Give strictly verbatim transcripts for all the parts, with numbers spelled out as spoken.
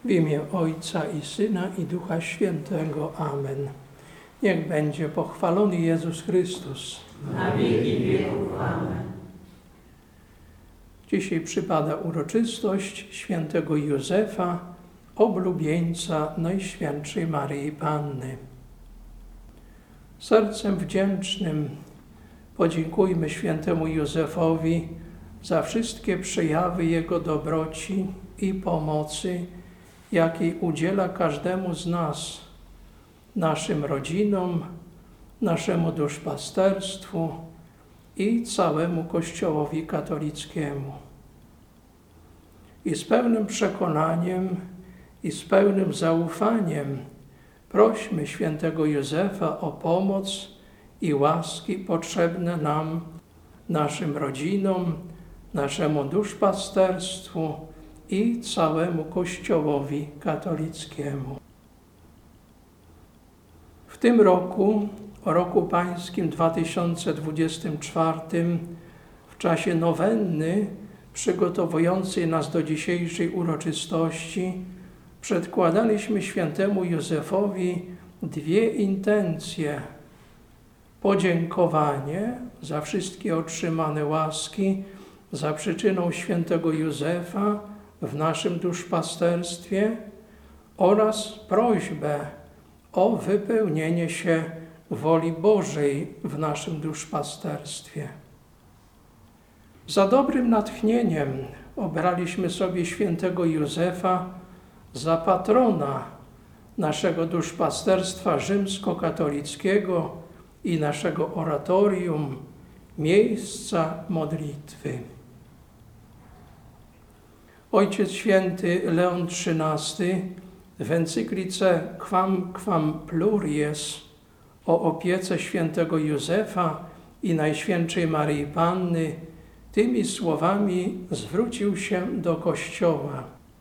W imię Ojca i Syna i Ducha Świętego. Amen. Niech będzie pochwalony Jezus Chrystus. Na wieki wieków. Amen. Dzisiaj przypada uroczystość świętego Józefa, oblubieńca Najświętszej Maryi Panny. Sercem wdzięcznym podziękujmy świętemu Józefowi za wszystkie przejawy jego dobroci i pomocy, jakiej udziela każdemu z nas, naszym rodzinom, naszemu duszpasterstwu i całemu Kościołowi katolickiemu. I z pełnym przekonaniem i z pełnym zaufaniem prośmy świętego Józefa o pomoc i łaski potrzebne nam, naszym rodzinom, naszemu duszpasterstwu i całemu Kościołowi katolickiemu. W tym roku, roku pańskim dwa tysiące dwudziestym czwartym, w czasie nowenny przygotowującej nas do dzisiejszej uroczystości, przedkładaliśmy świętemu Józefowi dwie intencje. Podziękowanie za wszystkie otrzymane łaski za przyczyną świętego Józefa w naszym duszpasterstwie oraz prośbę o wypełnienie się woli Bożej w naszym duszpasterstwie. Za dobrym natchnieniem obraliśmy sobie świętego Józefa za patrona naszego duszpasterstwa rzymskokatolickiego i naszego oratorium, miejsca modlitwy. Ojciec Święty Leon trzynasty w encyklice Quam Quam Pluries o opiece świętego Józefa i Najświętszej Maryi Panny tymi słowami zwrócił się do Kościoła.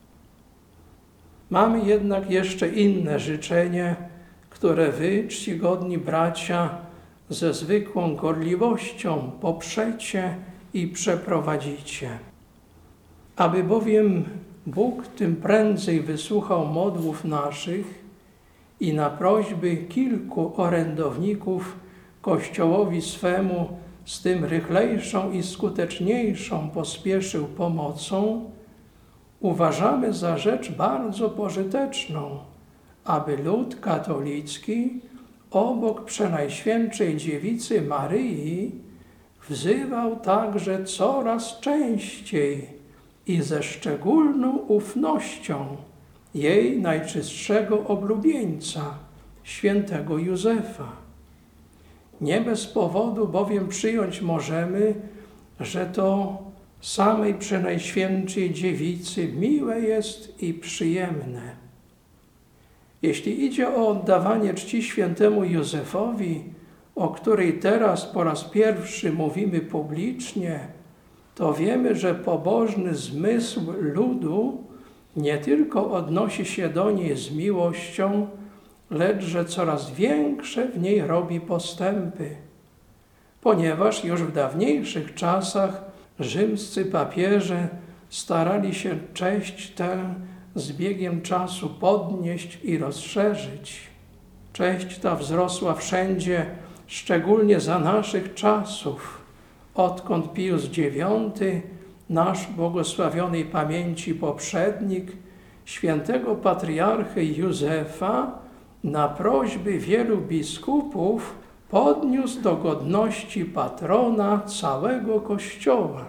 Mamy jednak jeszcze inne życzenie, które wy, czcigodni bracia, ze zwykłą gorliwością poprzecie i przeprowadzicie. Aby bowiem Bóg tym prędzej wysłuchał modłów naszych i na prośby kilku orędowników Kościołowi swemu z tym rychlejszą i skuteczniejszą pospieszył pomocą, uważamy za rzecz bardzo pożyteczną, aby lud katolicki obok Przenajświętszej Dziewicy Maryi wzywał także coraz częściej i ze szczególną ufnością jej najczystszego oblubieńca, świętego Józefa. Nie bez powodu bowiem przyjąć możemy, że to samej Przenajświętszej Dziewicy miłe jest i przyjemne. Jeśli idzie o oddawanie czci świętemu Józefowi, o której teraz po raz pierwszy mówimy publicznie, to wiemy, że pobożny zmysł ludu nie tylko odnosi się do niej z miłością, lecz że coraz większe w niej robi postępy, ponieważ już w dawniejszych czasach rzymscy papieże starali się cześć tę z biegiem czasu podnieść i rozszerzyć. Cześć ta wzrosła wszędzie, szczególnie za naszych czasów, odkąd Pius dziewiąty, nasz błogosławionej pamięci poprzednik, świętego patriarchy Józefa, na prośby wielu biskupów podniósł do godności patrona całego Kościoła.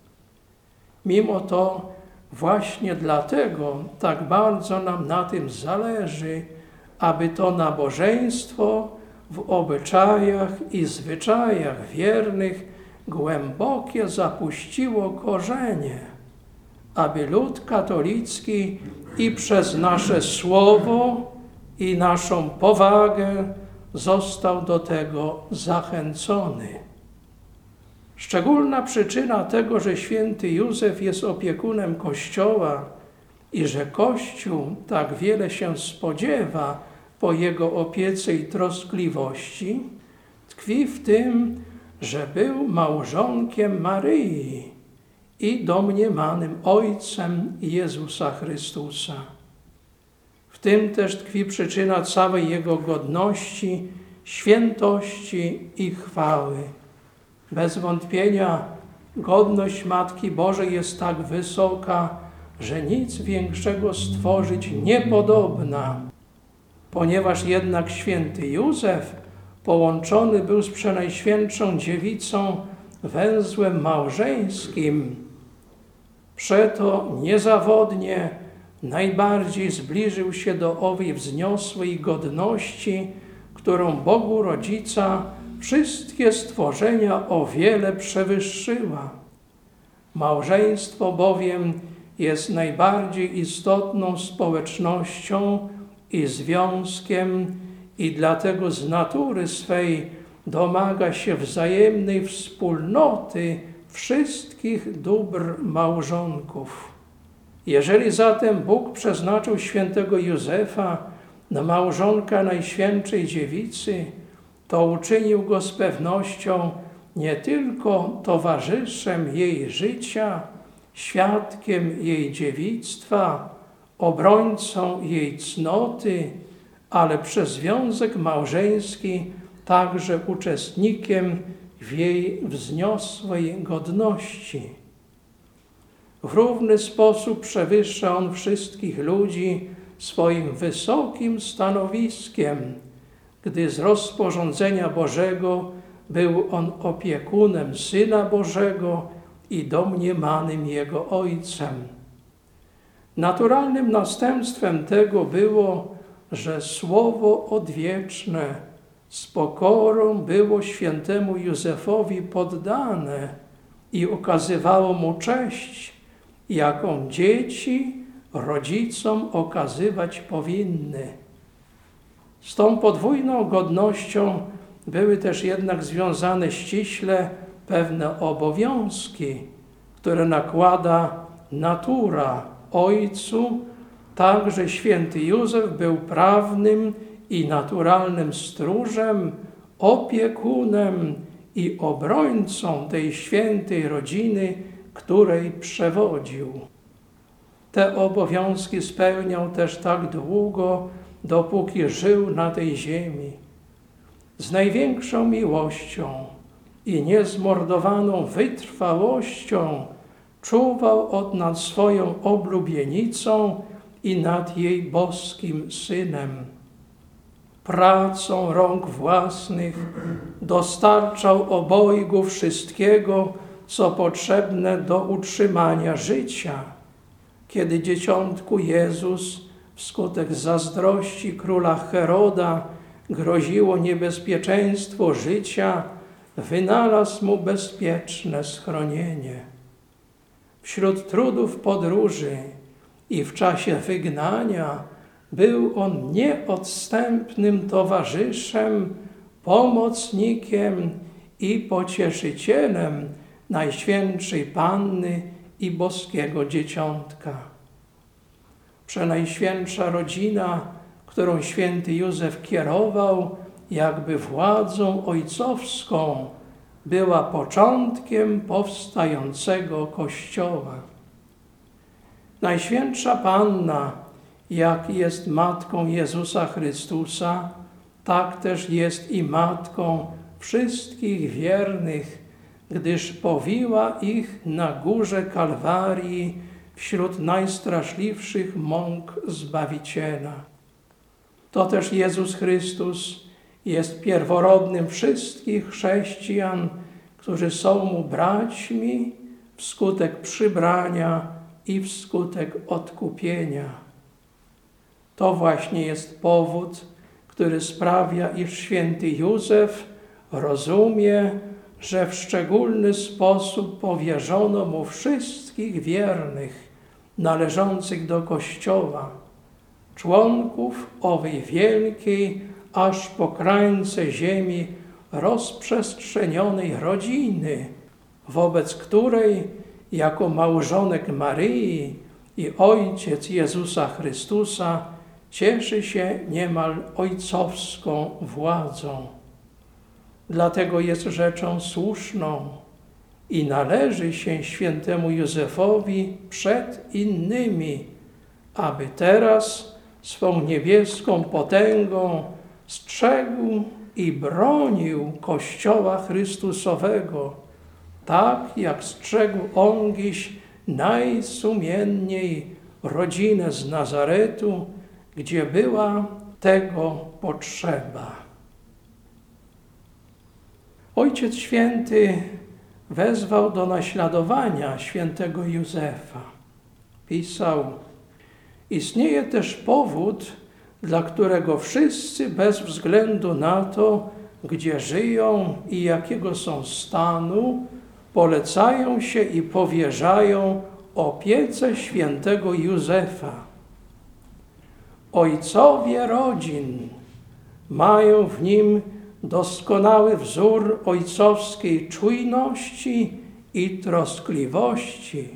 Mimo to właśnie dlatego tak bardzo nam na tym zależy, aby to nabożeństwo w obyczajach i zwyczajach wiernych głębokie zapuściło korzenie, aby lud katolicki i przez nasze słowo i naszą powagę został do tego zachęcony. Szczególna przyczyna tego, że święty Józef jest opiekunem Kościoła i że Kościół tak wiele się spodziewa po jego opiece i troskliwości, tkwi w tym, że był małżonkiem Maryi i domniemanym ojcem Jezusa Chrystusa. W tym też tkwi przyczyna całej Jego godności, świętości i chwały. Bez wątpienia godność Matki Bożej jest tak wysoka, że nic większego stworzyć niepodobna. Ponieważ jednak święty Józef połączony był z Przenajświętszą Dziewicą węzłem małżeńskim, przeto niezawodnie najbardziej zbliżył się do owej wzniosłej godności, którą Bogu Rodzica wszystkie stworzenia o wiele przewyższyła. Małżeństwo bowiem jest najbardziej istotną społecznością i związkiem i dlatego z natury swej domaga się wzajemnej wspólnoty wszystkich dóbr małżonków. Jeżeli zatem Bóg przeznaczył świętego Józefa na małżonka Najświętszej Dziewicy, to uczynił go z pewnością nie tylko towarzyszem jej życia, świadkiem jej dziewictwa, obrońcą jej cnoty, ale przez związek małżeński także uczestnikiem w jej wzniosłej godności. W równy sposób przewyższa on wszystkich ludzi swoim wysokim stanowiskiem, gdy z rozporządzenia Bożego był on opiekunem Syna Bożego i domniemanym Jego Ojcem. Naturalnym następstwem tego było, że Słowo Odwieczne z pokorą było świętemu Józefowi poddane i okazywało mu cześć, jaką dzieci rodzicom okazywać powinny. Z tą podwójną godnością były też jednak związane ściśle pewne obowiązki, które nakłada natura ojcu. Także święty Józef był prawnym i naturalnym stróżem, opiekunem i obrońcą tej świętej rodziny, której przewodził. Te obowiązki spełniał też tak długo, dopóki żył na tej ziemi. Z największą miłością i niezmordowaną wytrwałością czuwał on nad swoją oblubienicą i nad jej boskim Synem. Pracą rąk własnych dostarczał obojgu wszystkiego, co potrzebne do utrzymania życia. Kiedy dzieciątku Jezus wskutek zazdrości króla Heroda groziło niebezpieczeństwo życia, wynalazł mu bezpieczne schronienie. Wśród trudów podróży i w czasie wygnania był on nieodstępnym towarzyszem, pomocnikiem i pocieszycielem Najświętszej Panny i boskiego Dzieciątka. Przenajświętsza rodzina, którą święty Józef kierował jakby władzą ojcowską, była początkiem powstającego Kościoła. Najświętsza Panna, jak jest Matką Jezusa Chrystusa, tak też jest i Matką wszystkich wiernych, gdyż powiła ich na górze Kalwarii wśród najstraszliwszych mąk Zbawiciela. To też Jezus Chrystus jest pierworodnym wszystkich chrześcijan, którzy są Mu braćmi wskutek przybrania i wskutek odkupienia. To właśnie jest powód, który sprawia, iż święty Józef rozumie, że w szczególny sposób powierzono mu wszystkich wiernych należących do Kościoła, członków owej wielkiej, aż po krańce ziemi rozprzestrzenionej rodziny, wobec której jako małżonek Maryi i ojciec Jezusa Chrystusa cieszy się niemal ojcowską władzą. Dlatego jest rzeczą słuszną i należy się świętemu Józefowi przed innymi, aby teraz swą niebieską potęgą strzegł i bronił Kościoła Chrystusowego, tak jak strzegł ongiś najsumienniej rodzinę z Nazaretu, gdzie była tego potrzeba. Ojciec Święty wezwał do naśladowania świętego Józefa. Pisał: istnieje też powód, dla którego wszyscy bez względu na to, gdzie żyją i jakiego są stanu, polecają się i powierzają opiece świętego Józefa. Ojcowie rodzin mają w nim doskonały wzór ojcowskiej czujności i troskliwości.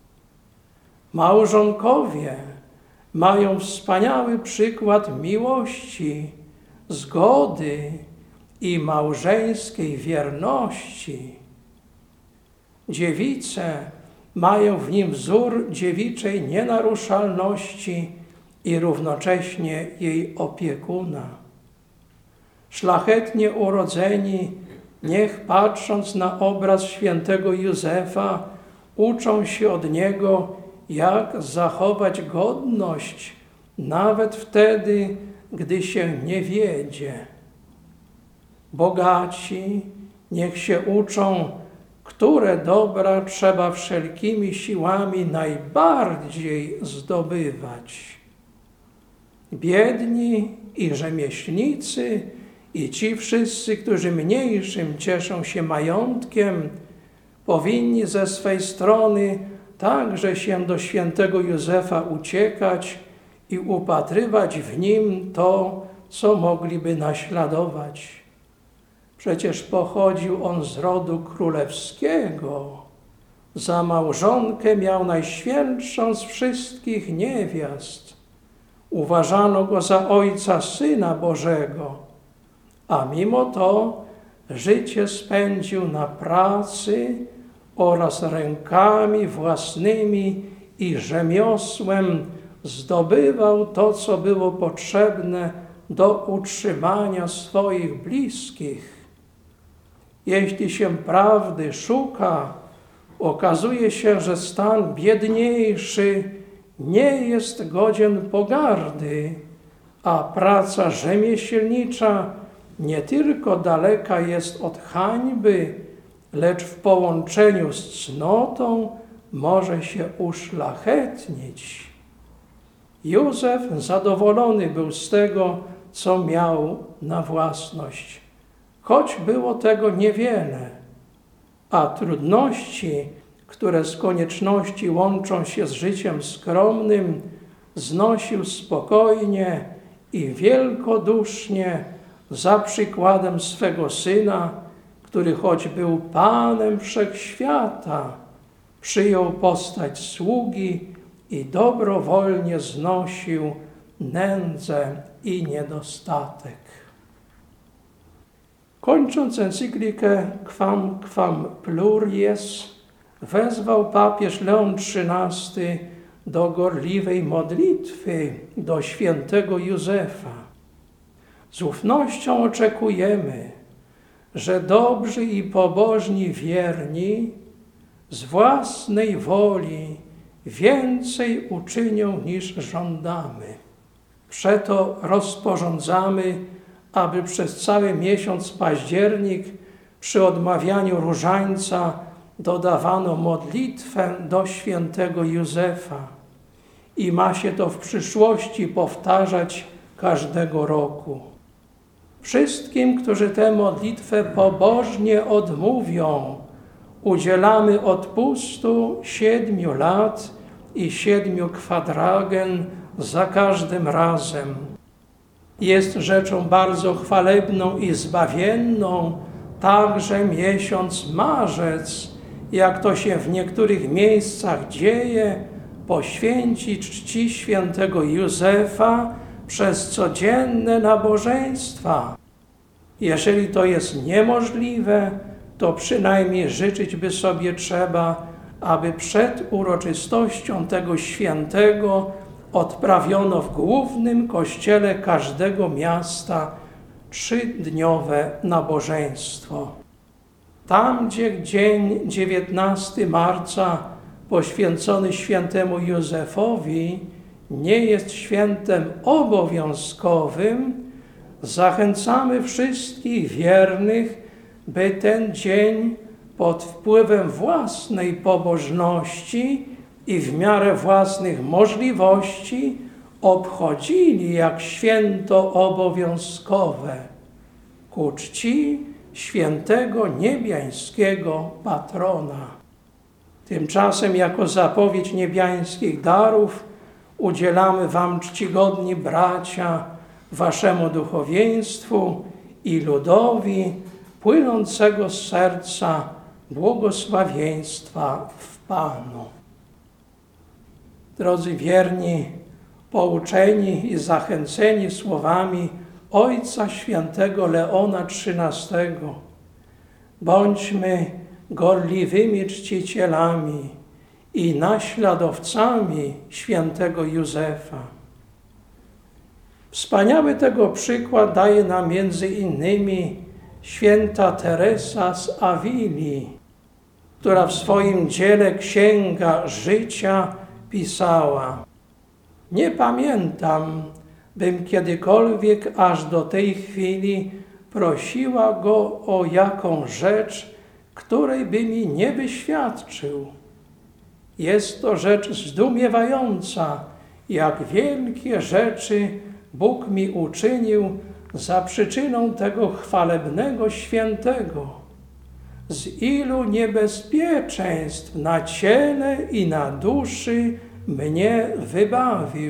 Małżonkowie mają wspaniały przykład miłości, zgody i małżeńskiej wierności. Dziewice mają w nim wzór dziewiczej nienaruszalności i równocześnie jej opiekuna. Szlachetnie urodzeni, niech patrząc na obraz świętego Józefa, uczą się od niego, jak zachować godność, nawet wtedy, gdy się nie wiedzie. Bogaci niech się uczą, które dobra trzeba wszelkimi siłami najbardziej zdobywać. Biedni i rzemieślnicy i ci wszyscy, którzy mniejszym cieszą się majątkiem, powinni ze swej strony także się do świętego Józefa uciekać i upatrywać w nim to, co mogliby naśladować. Przecież pochodził on z rodu królewskiego. Za małżonkę miał najświętszą z wszystkich niewiast. Uważano go za ojca Syna Bożego, a mimo to życie spędził na pracy oraz rękami własnymi i rzemiosłem zdobywał to, co było potrzebne do utrzymania swoich bliskich. Jeśli się prawdy szuka, okazuje się, że stan biedniejszy nie jest godzien pogardy, a praca rzemieślnicza nie tylko daleka jest od hańby, lecz w połączeniu z cnotą może się uszlachetnić. Józef zadowolony był z tego, co miał na własność, choć było tego niewiele, a trudności, które z konieczności łączą się z życiem skromnym, znosił spokojnie i wielkodusznie za przykładem swego syna, który choć był Panem Wszechświata, przyjął postać sługi i dobrowolnie znosił nędzę i niedostatek. Kończąc encyklikę Quam Quam Pluries, wezwał papież Leon trzynasty do gorliwej modlitwy do świętego Józefa. Z ufnością oczekujemy, że dobrzy i pobożni wierni z własnej woli więcej uczynią niż żądamy. Przeto rozporządzamy, aby przez cały miesiąc październik przy odmawianiu różańca dodawano modlitwę do świętego Józefa i ma się to w przyszłości powtarzać każdego roku. Wszystkim, którzy tę modlitwę pobożnie odmówią, udzielamy odpustu siedmiu lat i siedmiu kwadragen za każdym razem. Jest rzeczą bardzo chwalebną i zbawienną także miesiąc marzec, jak to się w niektórych miejscach dzieje, poświęcić czci świętego Józefa przez codzienne nabożeństwa. Jeżeli to jest niemożliwe, to przynajmniej życzyć by sobie trzeba, aby przed uroczystością tego świętego odprawiono w głównym kościele każdego miasta trzydniowe nabożeństwo. Tam, gdzie dzień dziewiętnastego marca poświęcony świętemu Józefowi nie jest świętem obowiązkowym, zachęcamy wszystkich wiernych, by ten dzień pod wpływem własnej pobożności i w miarę własnych możliwości obchodzili jak święto obowiązkowe ku czci świętego niebiańskiego patrona. Tymczasem jako zapowiedź niebiańskich darów udzielamy wam, czcigodni bracia, waszemu duchowieństwu i ludowi płynącego z serca błogosławieństwa w Panu. Drodzy wierni, pouczeni i zachęceni słowami Ojca Świętego Leona trzynastego, bądźmy gorliwymi czcicielami i naśladowcami świętego Józefa. Wspaniały tego przykład daje nam między innymi święta Teresa z Awili, która w swoim dziele Księga Życia pisała: nie pamiętam, bym kiedykolwiek aż do tej chwili prosiła go o jaką rzecz, której by mi nie wyświadczył. Jest to rzecz zdumiewająca, jak wielkie rzeczy Bóg mi uczynił za przyczyną tego chwalebnego świętego. Z ilu niebezpieczeństw na ciele i na duszy mnie wybawił.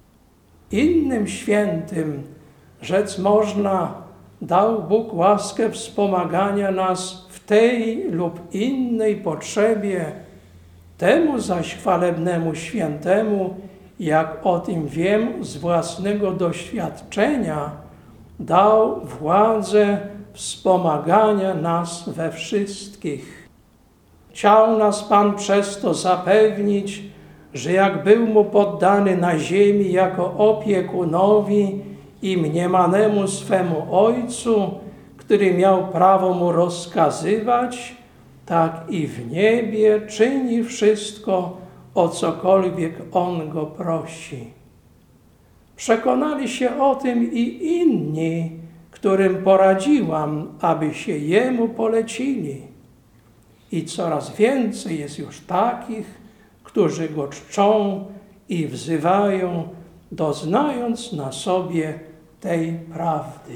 Innym świętym, rzec można, dał Bóg łaskę wspomagania nas w tej lub innej potrzebie. Temu zaś chwalebnemu świętemu, jak o tym wiem z własnego doświadczenia, dał władzę wspomagania nas we wszystkich. Chciał nas Pan przez to zapewnić, że jak był mu poddany na ziemi jako opiekunowi i mniemanemu swemu Ojcu, który miał prawo mu rozkazywać, tak i w niebie czyni wszystko, o cokolwiek On go prosi. Przekonali się o tym i inni, którym poradziłam, aby się Jemu polecili. I coraz więcej jest już takich, którzy Go czczą i wzywają, doznając na sobie tej prawdy.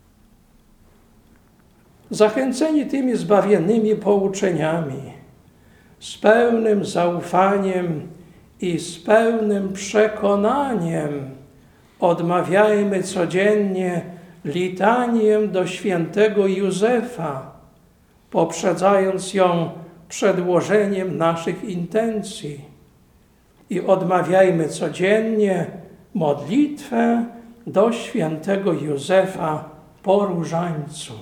Zachęceni tymi zbawiennymi pouczeniami, z pełnym zaufaniem i z pełnym przekonaniem odmawiajmy codziennie litanię do świętego Józefa, poprzedzając ją przedłożeniem naszych intencji, i odmawiajmy codziennie modlitwę do świętego Józefa po różańcu.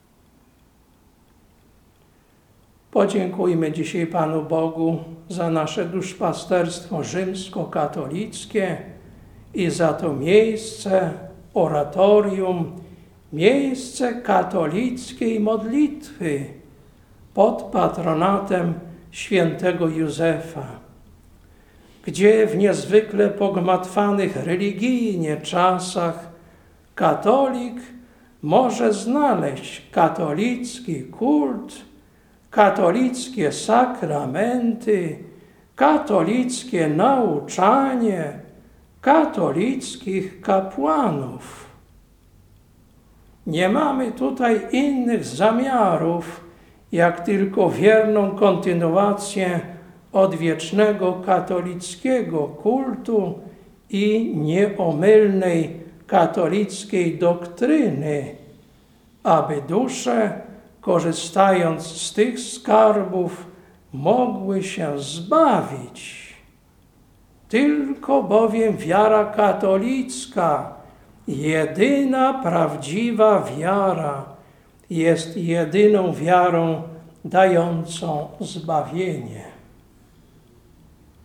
Podziękujmy dzisiaj Panu Bogu za nasze duszpasterstwo rzymskokatolickie i za to miejsce, oratorium, miejsce katolickiej modlitwy pod patronatem świętego Józefa, gdzie w niezwykle pogmatwanych religijnie czasach katolik może znaleźć katolicki kult, katolickie sakramenty, katolickie nauczanie, katolickich kapłanów. Nie mamy tutaj innych zamiarów, jak tylko wierną kontynuację odwiecznego katolickiego kultu i nieomylnej katolickiej doktryny, aby dusze, korzystając z tych skarbów, mogły się zbawić. Tylko bowiem wiara katolicka, jedyna prawdziwa wiara, jest jedyną wiarą dającą zbawienie.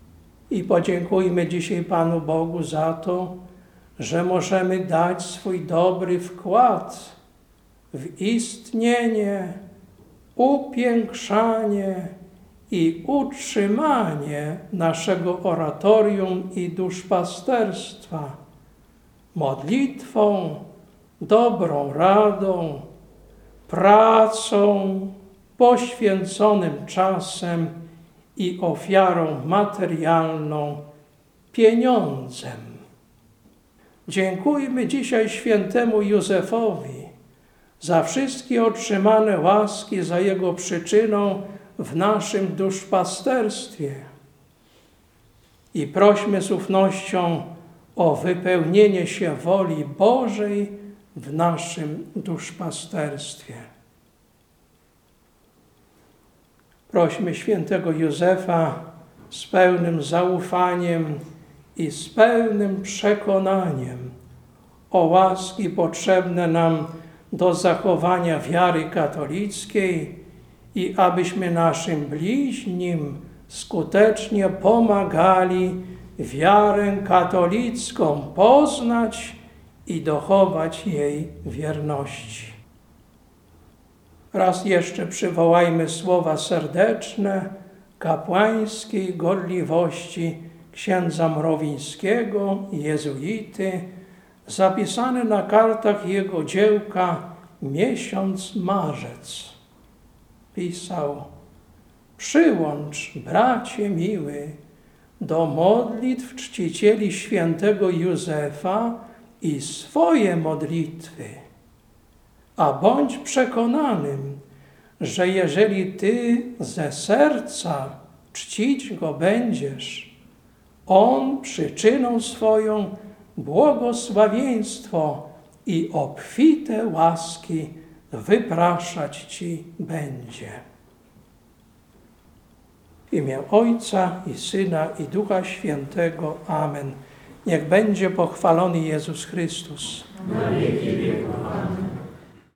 I podziękujmy dzisiaj Panu Bogu za to, że możemy dać swój dobry wkład w istnienie, upiększanie i utrzymanie naszego oratorium i duszpasterstwa modlitwą, dobrą radą, pracą, poświęconym czasem i ofiarą materialną, pieniądzem. Dziękujmy dzisiaj świętemu Józefowi za wszystkie otrzymane łaski, za jego przyczyną w naszym duszpasterstwie. I prośmy z ufnością o wypełnienie się woli Bożej w naszym duszpasterstwie. Prośmy świętego Józefa z pełnym zaufaniem i z pełnym przekonaniem o łaski potrzebne nam do zachowania wiary katolickiej i abyśmy naszym bliźnim skutecznie pomagali wiarę katolicką poznać i dochować jej wierności. Raz jeszcze przywołajmy słowa serdeczne, kapłańskiej gorliwości księdza Mrowińskiego, jezuity, zapisane na kartach jego dziełka Miesiąc Marzec. Pisał: przyłącz, bracie miły, do modlitw czcicieli świętego Józefa i swoje modlitwy, a bądź przekonanym, że jeżeli ty ze serca czcić go będziesz, on przyczyną swoją błogosławieństwo i obfite łaski wypraszać ci będzie. W imię Ojca i Syna i Ducha Świętego. Amen. Niech będzie pochwalony Jezus Chrystus. Na wieki wieków.